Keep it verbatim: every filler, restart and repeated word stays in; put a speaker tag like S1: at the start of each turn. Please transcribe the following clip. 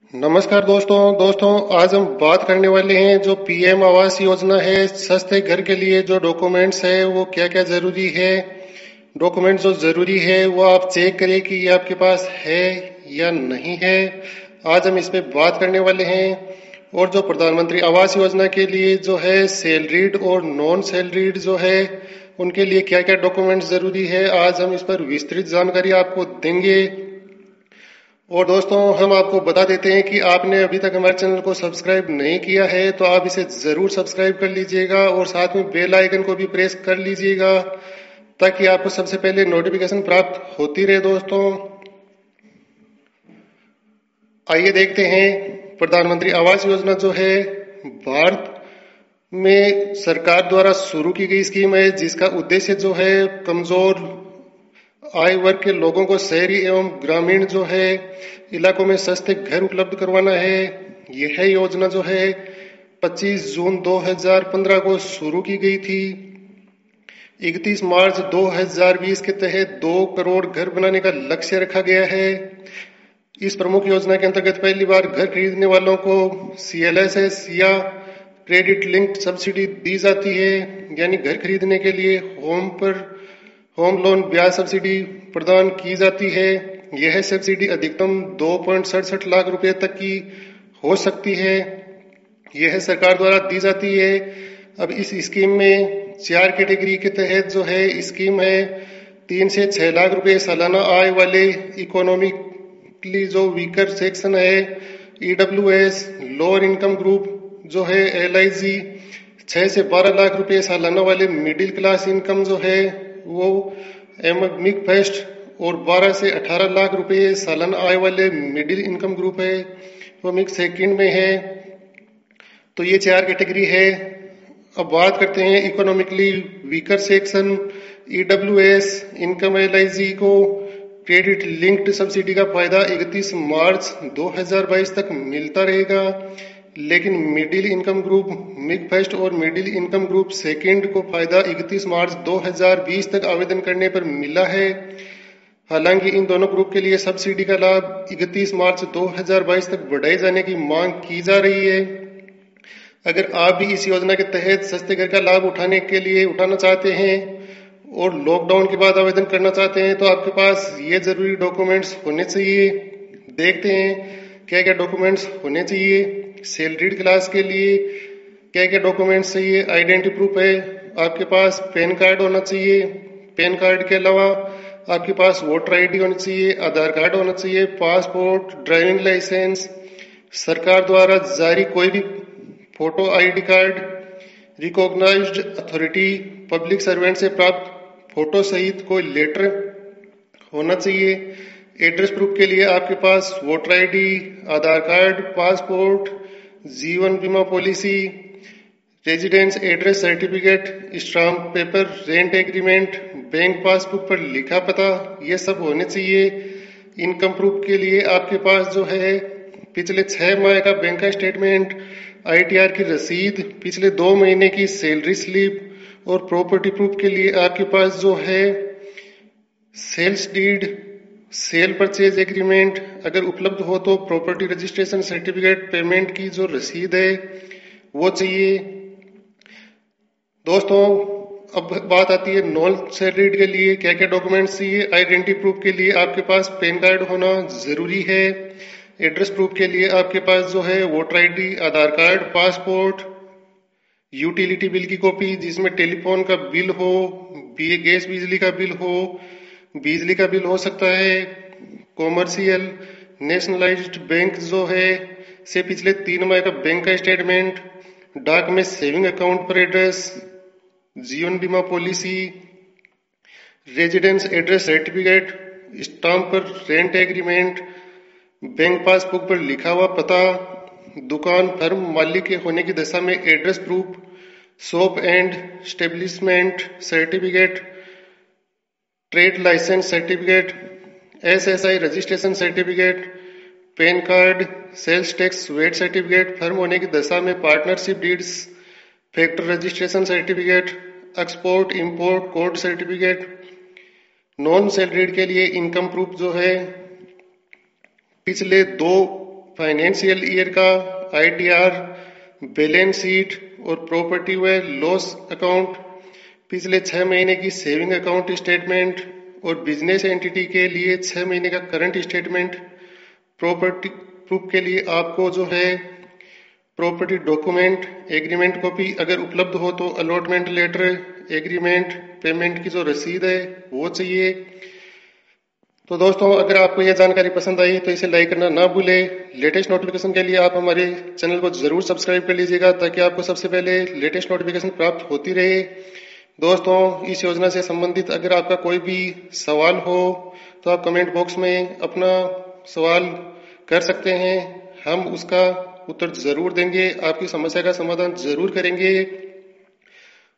S1: नमस्कार दोस्तों दोस्तों आज हम बात करने वाले हैं जो पीएम आवास योजना है सस्ते घर के लिए जो डॉक्यूमेंट्स है वो क्या क्या जरूरी है। डॉक्यूमेंट्स जो जरूरी है वो आप चेक करें कि ये आपके पास है या नहीं है। आज हम इस पे बात करने वाले हैं। और जो प्रधानमंत्री आवास योजना के लिए जो है सैलरीड और नॉन सैलरीड जो है उनके लिए क्या क्या डॉक्यूमेंट्स जरूरी है, आज हम इस पर विस्तृत जानकारी आपको देंगे। और दोस्तों हम आपको बता देते हैं कि आपने अभी तक हमारे चैनल को सब्सक्राइब नहीं किया है तो आप इसे जरूर सब्सक्राइब कर लीजिएगा और साथ में बेल आइकन को भी प्रेस कर लीजिएगा ताकि आपको सबसे पहले नोटिफिकेशन प्राप्त होती रहे। दोस्तों आइए देखते हैं। प्रधानमंत्री आवास योजना जो है भारत में सरकार द्वारा शुरू की गई स्कीम है जिसका उद्देश्य जो है कमजोर आय वर्ग के लोगों को शहरी एवं ग्रामीण जो है इलाकों में सस्ते घर उपलब्ध करवाना है। यह योजना जो है पच्चीस जून दो हज़ार पंद्रह को शुरू की गई थी। इकतीस मार्च दो हज़ार बीस के तहत दो करोड़ घर बनाने का लक्ष्य रखा गया है। इस प्रमुख योजना के अंतर्गत पहली बार घर खरीदने वालों को सीएलएसएस या क्रेडिट लिंक्ड सब्सिडी दी जाती है, यानी घर खरीदने के लिए होम पर होम लोन ब्याज सब्सिडी प्रदान की जाती है। यह सब्सिडी अधिकतम दो पॉइंट सड़सठ लाख रुपए तक की हो सकती है। यह सरकार द्वारा दी जाती है। अब इस स्कीम में चार कैटेगरी के तहत जो है स्कीम है तीन से छह लाख रुपए सालाना आय वाले इकोनॉमिकली जो वीकर सेक्शन है ईडब्ल्यूएस, लोअर इनकम ग्रुप जो है एलआईजी, छह से बारह लाख रुपए सालाना वाले मिडिल क्लास इनकम जो है वो मिक फर्स्ट, और बारह से अठारह लाख रुपए सालाना आय वाले मिडिल इनकम ग्रुप है वो मिक सेकंड में है। तो ये चार कैटेगरी है। अब बात करते हैं economically weaker section EWS income LIG को क्रेडिट लिंक्ड सब्सिडी का फायदा इकतीस मार्च दो हज़ार बाईस तक मिलता रहेगा, लेकिन middle income group mid first और मिडिल इनकम ग्रुप सेकंड को फायदा इकतीस मार्च दो हज़ार बीस तक आवेदन करने पर मिला है। हालांकि इन दोनों ग्रुप के लिए सब्सिडी का लाभ इकतीस मार्च दो हज़ार बाईस तक बढ़ाए जाने की मांग की जा रही है। अगर आप भी इस योजना के तहत सस्ते घर का लाभ उठाने के लिए उठाना चाहते हैं और लॉकडाउन के बाद आवेदन करना चाहते हैं तो आपके पास ये जरूरी डॉक्यूमेंट्स होने चाहिए। देखते हैं क्या क्या डॉक्यूमेंट्स होने चाहिए। सैलरीड क्लास के लिए क्या क्या डॉक्यूमेंट्स चाहिए। आइडेंटिटी प्रूफ है, आपके पास पैन कार्ड होना चाहिए। पैन कार्ड के अलावा आपके पास वोटर आईडी होनी चाहिए, आधार कार्ड होना चाहिए, पासपोर्ट, ड्राइविंग लाइसेंस, सरकार द्वारा जारी कोई भी photo ID card, recognised authority public servant से प्राप्त फोटो सहित कोई लेटर होना चाहिए। एड्रेस प्रूफ के लिए आपके पास voter ID, Aadhaar card, passport, जीवन बीमा policy, residence address certificate, stamp paper, rent agreement, bank passbook पर लिखा पता, ये सब होने चाहिए। इनकम प्रूफ के लिए आपके पास जो है पिछले छह माह का बैंक का स्टेटमेंट, आईटीआर की रसीद, पिछले दो महीने की सैलरी स्लिप। और प्रॉपर्टी प्रूफ के लिए आपके पास जो है sales deed, sale purchase agreement, अगर उपलब्ध हो तो प्रॉपर्टी रजिस्ट्रेशन सर्टिफिकेट, पेमेंट की जो रसीद है वो चाहिए। दोस्तों अब बात आती है नॉन सैलरीड के लिए क्या क्या डॉक्यूमेंट्स चाहिए। आइडेंटिटी प्रूफ के लिए आपके पास पैन कार्ड होना जरूरी है। एड्रेस प्रूफ के लिए आपके पास जो है voter ID, Aadhaar card, passport, utility bill की कॉपी जिसमें टेलीफोन का बिल हो, गैस बिजली का बिल हो, बिजली का बिल हो सकता है, कॉमर्शियल नेशनलाइज्ड बैंक जो है से पिछले तीन माह का बैंक का स्टेटमेंट, डाक में सेविंग अकाउंट पर एड्रेस, जीवन बीमा policy, residence address certificate, stamp पर रेंट एग्रीमेंट, बैंक पासबुक पर लिखा हुआ पता, दुकान फर्म मालिक के होने की दशा में address proof, shop and establishment certificate, trade licence certificate, SSI registration certificate, PAN card, sales tax VAT certificate, firm होने की दशा में partnership deeds, factor registration certificate, export import code certificate. Non salaried के लिए इनकम प्रूफ जो है पिछले दो फाइनेंशियल ईयर का आईटीआर, बैलेंस शीट और प्रॉपर्टी व लॉस अकाउंट, पिछले छह महीने की सेविंग अकाउंट स्टेटमेंट और बिजनेस एंटिटी के लिए छह महीने का करंट स्टेटमेंट। प्रॉपर्टी प्रूफ के लिए आपको जो है प्रॉपर्टी डॉक्यूमेंट, एग्रीमेंट कॉपी अगर उपलब्ध हो तो अलॉटमेंट लेटर, एग्रीमेंट, पेमेंट की जो रसीद है वो चाहिए। तो दोस्तों, अगर आपको यह जानकारी पसंद आई तो इसे लाइक करना ना भूलें। लेटेस्ट नोटिफिकेशन के लिए आप हमारे चैनल को जरूर सब्सक्राइब कर लीजिएगा ताकि आपको सबसे पहले लेटेस्ट नोटिफिकेशन प्राप्त होती रहे। दोस्तों, इस योजना से संबंधित अगर आपका कोई भी सवाल हो तो आप कमेंट बॉक्स में अपना सवाल कर सकते हैं, हम उसका उत्तर जरूर देंगे, आपकी समस्या का समाधान जरूर करेंगे।